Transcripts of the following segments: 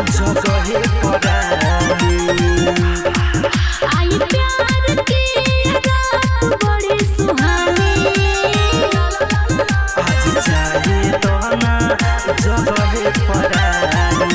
जगहे परानी। आई प्यार की रात बड़ी सुहानी। आज चाहे तो ना जगहे परानी।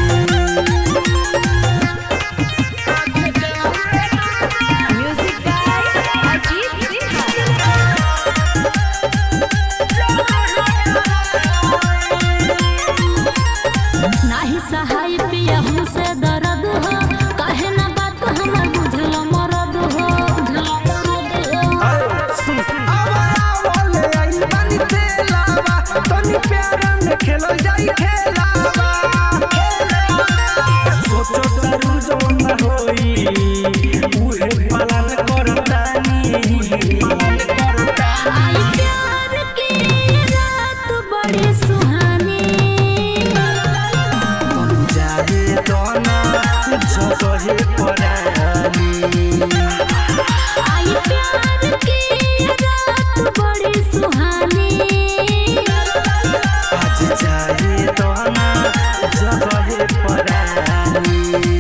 नाही सहाय पिया हमसे दर्द हो, काहे ना बात हमर बुझल मरद हो। खेलो जाई खेलावा सोचो तारू जवन होई उहे पालन करतानी। आई प्यार की रात बड़ी सुहानी। तुम जाए तो ना जगहे परानी। आई प्यार की रात बड़ी सुहानी। आज चाहे तो ना जगहे परानी।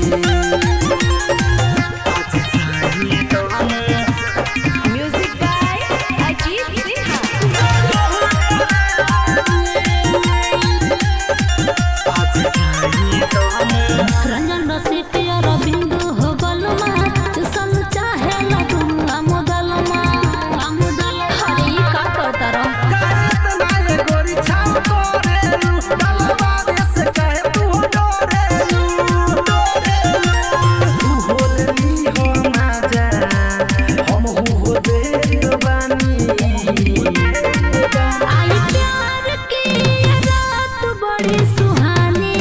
आज चाहे तो ना म्यूजिक बाय अजीत सिन्हा। आज चाहे तो ना रंजन रसिक रविंदु हो बलमा, चुसल चाहे लटुंगा मुदलमा। हरी का करता रहो आई प्यार की रात बड़ी सुहानी।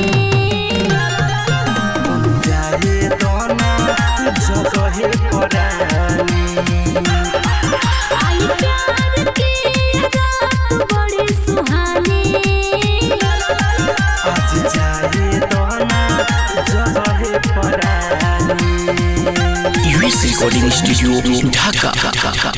जगहे परानी। आई प्यार की रात बड़ी सुहानी। आज चाहे तो ना जगहे परानी। यूएस रिकॉर्डिंग स्टूडियो ढाका।